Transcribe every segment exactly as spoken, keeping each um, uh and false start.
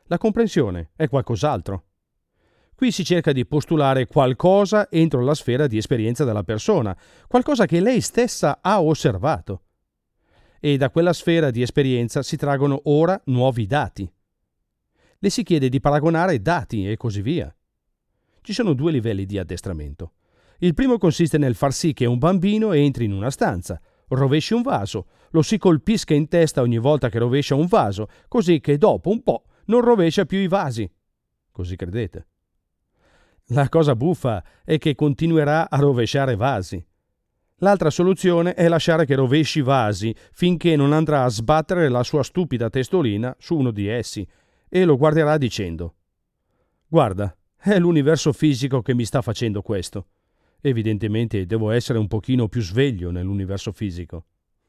La comprensione è qualcos'altro. Qui si cerca di postulare qualcosa entro la sfera di esperienza della persona, qualcosa che lei stessa ha osservato. E da quella sfera di esperienza si traggono ora nuovi dati. Le si chiede di paragonare dati e così via. Ci sono due livelli di addestramento. Il primo consiste nel far sì che un bambino entri in una stanza, rovesci un vaso, lo si colpisca in testa ogni volta che rovescia un vaso, così che dopo un po' non rovescia più i vasi. Così credete. La cosa buffa è che continuerà a rovesciare vasi. L'altra soluzione è lasciare che rovesci vasi finché non andrà a sbattere la sua stupida testolina su uno di essi e lo guarderà dicendo: «Guarda, è l'universo fisico che mi sta facendo questo. Evidentemente devo essere un pochino più sveglio nell'universo fisico».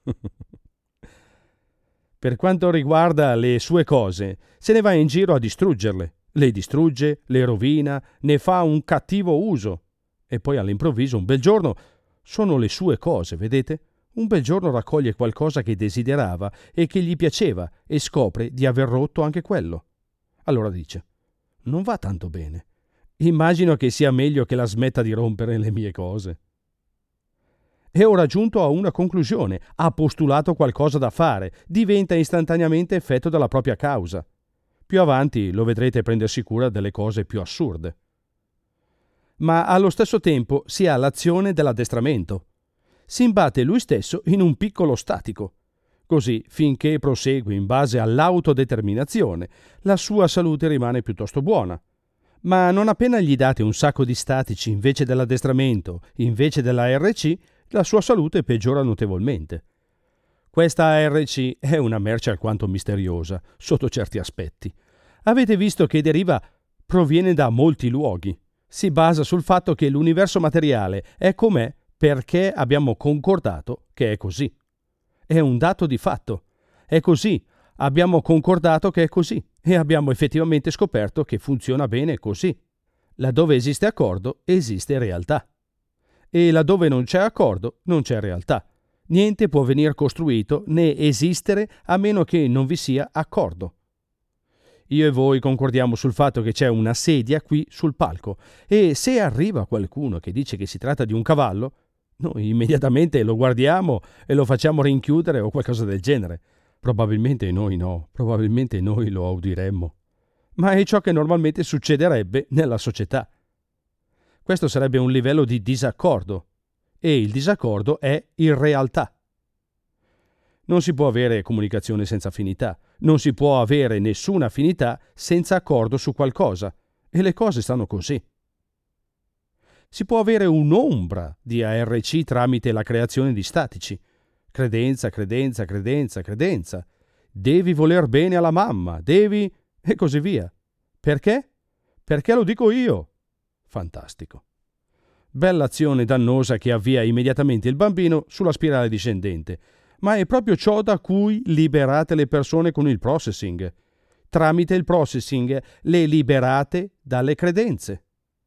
Per quanto riguarda le sue cose, se ne va in giro a distruggerle. Le distrugge, le rovina, ne fa un cattivo uso. E poi all'improvviso, un bel giorno, sono le sue cose, vedete? Un bel giorno raccoglie qualcosa che desiderava e che gli piaceva e scopre di aver rotto anche quello. Allora dice: «Non va tanto bene. Immagino che sia meglio che la smetta di rompere le mie cose». È ora giunto a una conclusione, ha postulato qualcosa da fare, diventa istantaneamente effetto della propria causa. Più avanti lo vedrete prendersi cura delle cose più assurde. Ma allo stesso tempo si ha l'azione dell'addestramento. Si imbatte lui stesso in un piccolo statico. Così, finché prosegue in base all'autodeterminazione, la sua salute rimane piuttosto buona. Ma non appena gli date un sacco di statici invece dell'addestramento, invece della A R C, la sua salute peggiora notevolmente. Questa A R C è una merce alquanto misteriosa, sotto certi aspetti. Avete visto che deriva proviene da molti luoghi. Si basa sul fatto che l'universo materiale è com'è perché abbiamo concordato che è così. È un dato di fatto. È così. Abbiamo concordato che è così e abbiamo effettivamente scoperto che funziona bene così. Laddove esiste accordo, esiste realtà. E laddove non c'è accordo, non c'è realtà. Niente può venir costruito né esistere a meno che non vi sia accordo. Io e voi concordiamo sul fatto che c'è una sedia qui sul palco e se arriva qualcuno che dice che si tratta di un cavallo, noi immediatamente lo guardiamo e lo facciamo rinchiudere o qualcosa del genere. Probabilmente noi no, probabilmente noi lo udiremmo. Ma è ciò che normalmente succederebbe nella società. Questo sarebbe un livello di disaccordo e il disaccordo è irrealtà. Non si può avere comunicazione senza affinità, non si può avere nessuna affinità senza accordo su qualcosa, e le cose stanno così. Si può avere un'ombra di A R C tramite la creazione di statici. Credenza, credenza, credenza, credenza. Devi voler bene alla mamma, devi... e così via. Perché? Perché lo dico io. Fantastico. Bella azione dannosa che avvia immediatamente il bambino sulla spirale discendente, ma è proprio ciò da cui liberate le persone con il processing. Tramite il processing le liberate dalle credenze.